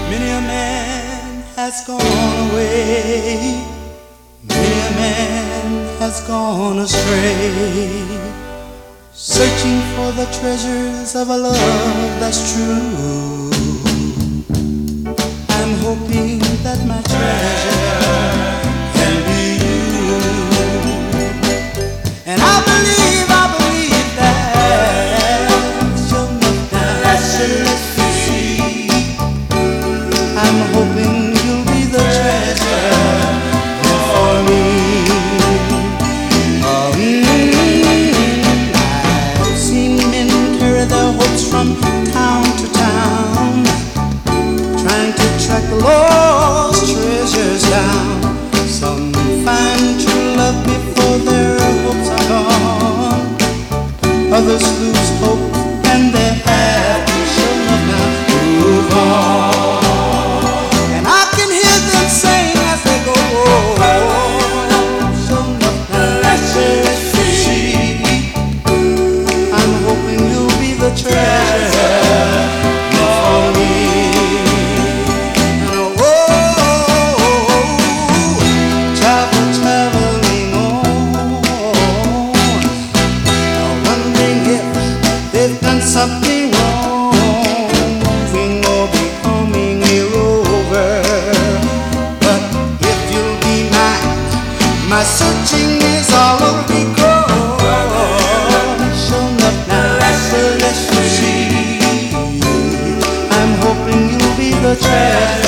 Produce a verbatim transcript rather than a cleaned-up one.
Many a man has gone away, many a man has gone astray, searching for the treasures of a love that's true. I'm hoping that my treasure can be you, and I believe, I believe that you'll make that see. I'm hoping you'll be the treasure for me. Um, I've seen men carry their hopes from town to town, trying to track the lost treasures down. Some find true love before their hopes are gone. Others lose hope and they have to show up now. Move on. And I can hear them saying as they go, show up now, let's see. I'm hoping you'll be the treasure for me. Something wrong, moving or becoming a rover. But if you'll be mine, my searching is all over because sure enough now, let's see. I'm hoping you'll be the treasure.